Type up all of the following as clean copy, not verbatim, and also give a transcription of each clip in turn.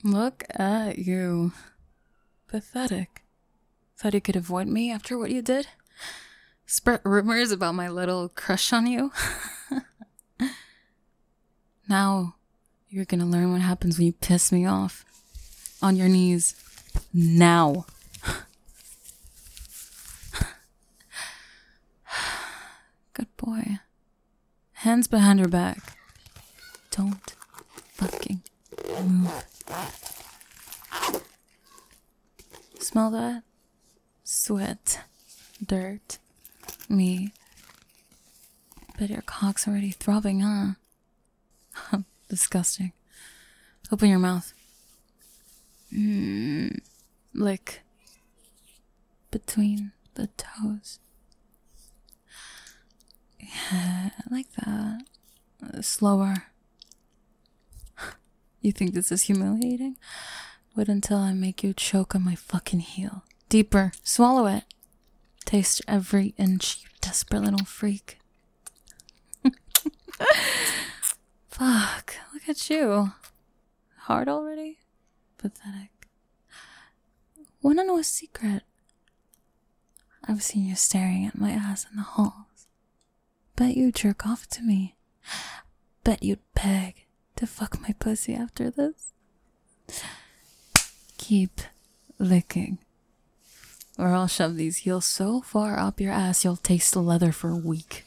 Look at you. Pathetic. Thought you could avoid me after what you did? Spread rumors about my little crush on you? Now, you're gonna learn what happens when you piss me off. On your knees. Now. Good boy. Hands behind your back. Don't fucking move. Smell that? Sweat. Dirt. Me. Bet your cock's already throbbing, huh? Disgusting. Open your mouth. Lick. Between the toes. Yeah, like that. Slower. You think this is humiliating? Wait until I make you choke on my fucking heel. Deeper. Swallow it. Taste every inch, you desperate little freak. Fuck. Look at you. Hard already? Pathetic. Wanna know a secret? I've seen you staring at my ass in the halls. Bet you'd jerk off to me. Bet you'd beg to fuck my pussy after this. Keep licking, or I'll shove these heels so far up your ass you'll taste the leather for a week.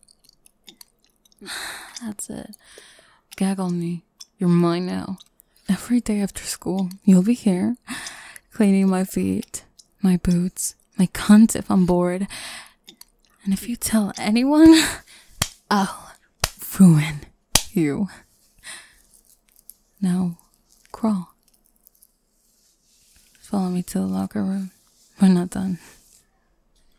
That's it. Gag on me. You're mine now. Every day after school, you'll be here, cleaning my feet, my boots, my cunt if I'm bored. And if you tell anyone, I'll ruin you. Now, crawl. Follow me to the locker room. We're not done.